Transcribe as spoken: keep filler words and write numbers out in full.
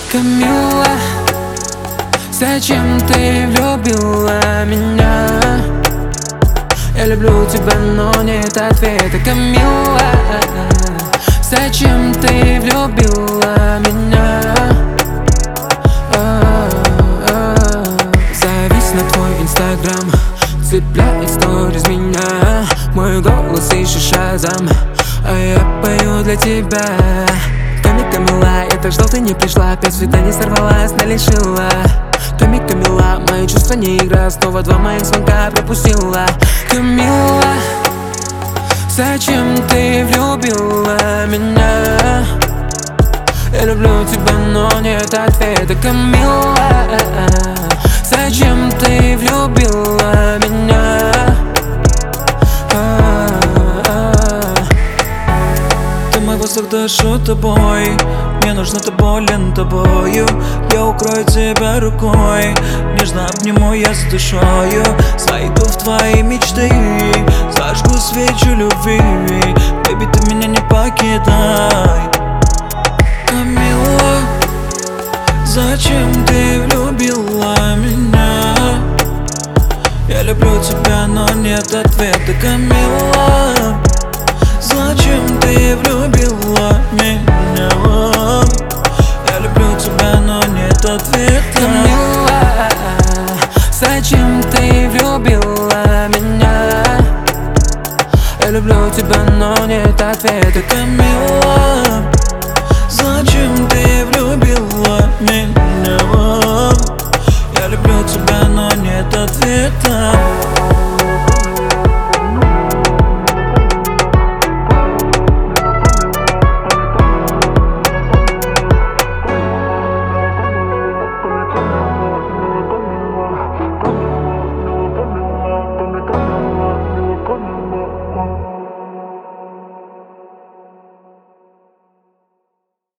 Камилла, зачем ты влюбила меня? Я люблю тебя, но нет ответа. Камилла, зачем ты влюбила меня? Завис на твой инстаграм, цепляет сторис меня. Мой голос ищет шазам, а я пою для тебя. Ками, Камилла, я так ждал, ты не пришла. Опять свидание сорвалась, но лишила. Ками, Камилла, мои чувства не игра. Снова два моих звонка пропустила. Камилла, зачем ты влюбила меня? Я люблю тебя, но нет ответа. Камилла, зачем ты влюбила меня? Ты мой воздух, дышу тобой. Мне нужно, ты болен тобою. Я укрою тебя рукой, нежно обниму я с душою. Зайду в твои мечты, зажгу свечу любви. Бэби, ты меня не покидай. Камилла, зачем ты влюбила меня? Я люблю тебя, но нет ответа. Камилла, зачем ты влюбила меня? Я люблю тебя, но нет ответа. Камилла, зачем ты влюбила меня? Я люблю тебя, но нет ответа. Камилла, зачем ты влюбила меня? Я люблю тебя, но нет ответа.